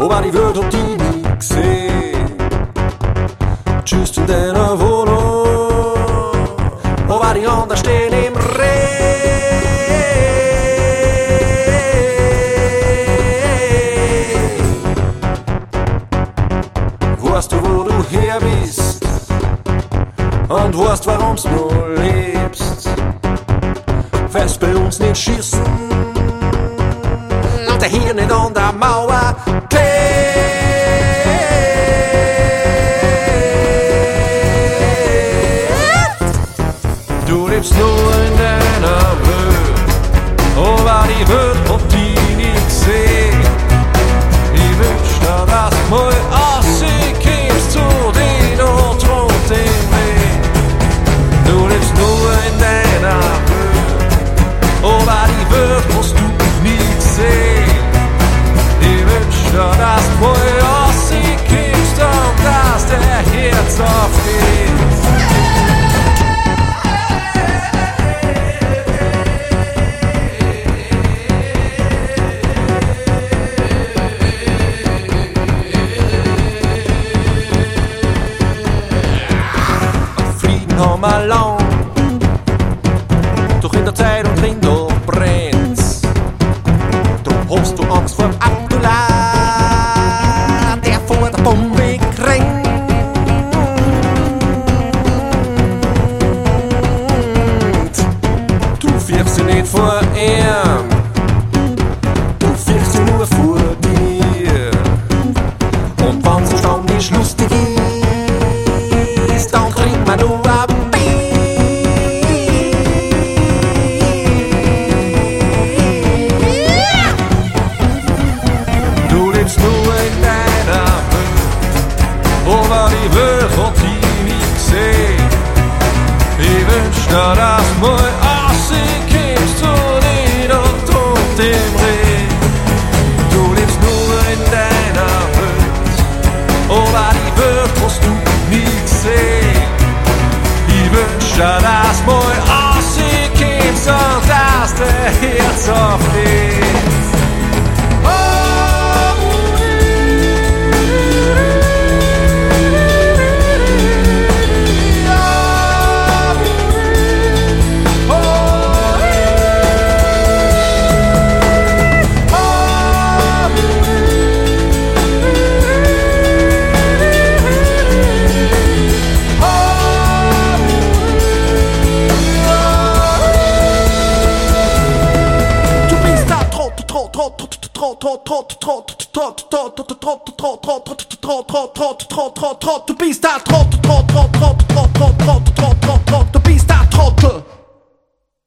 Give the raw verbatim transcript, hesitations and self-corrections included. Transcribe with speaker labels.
Speaker 1: aber die wird auf die nie gesehen. Tschüss in deiner Wohnung, aber die anderen stehen im Regen. Weißt du, wo du her bist und weißt, warum's nur lebst. Willst bei uns nicht schießen und der hier nicht an der Mauer klebt. Du lebst nur in deiner Welt, aber die Welt hat die nicht gesehen. Ich wünsch dir, dass du mal auskommst zu den und rund den Weg. Du lebst nur in deiner Welt, aber die Welt hast du nie gesehen. Ich wünsch dir, dass du mal auskommst und dass der Herz aufgeht. Haben wir lang, doch in der Zeit und drin doch brennt's. Drum hast du Angst vor Abdullah, der vor der Bombe kränkt. Du fürchst dich nicht vor ihm, du fürchst dich nur vor dir. Und wenn's so stand nicht lustig ist, dann kriegt man nur ab. Aber die Welt hat die nie gesehen. Ich wünsch dir, dass du mal rauskommst zu den und um dem Regen. Du lebst nur in deiner Welt, aber die Welt hast du nie gesehen. Ich wünsch dir, dass du mal rauskommst und dass der Herz aufgeht. Du bist der Trottel, du bist der Trottel.